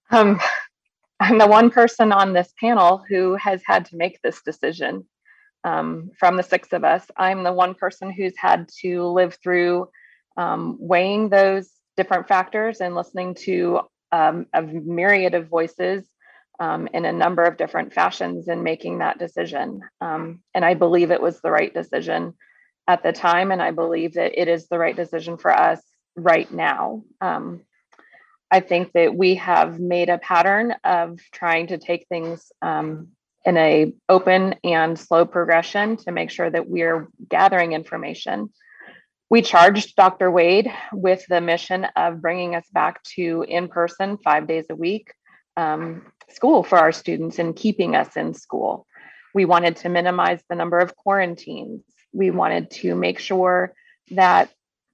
Um, I'm the one person on this panel who has had to make this decision. From the six of us, I'm the one person who's had to live through weighing those different factors and listening to a myriad of voices in a number of different fashions and making that decision. And I believe it was the right decision at the time, and I believe that it is the right decision for us right now. I think that we have made a pattern of trying to take things in a open and slow progression to make sure that we're gathering information. We charged Dr. Wade with the mission of bringing us back to in-person 5 days a week school for our students and keeping us in school. We wanted to minimize the number of quarantines. We wanted to make sure that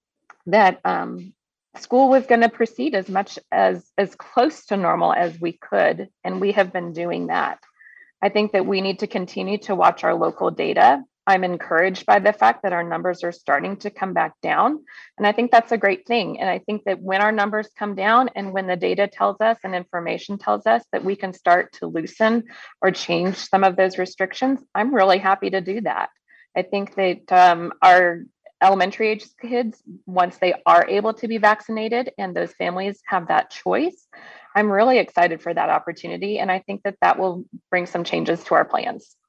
school was going to proceed as much as close to normal as we could, and we have been doing that. I think that we need to continue to watch our local data. I'm encouraged by the fact that our numbers are starting to come back down, and I think that's a great thing. And I think that when our numbers come down and when the data tells us and information tells us that we can start to loosen or change some of those restrictions, I'm really happy to do that. I think that our elementary age kids, once they are able to be vaccinated and those families have that choice, I'm really excited for that opportunity. And I think that that will bring some changes to our plans.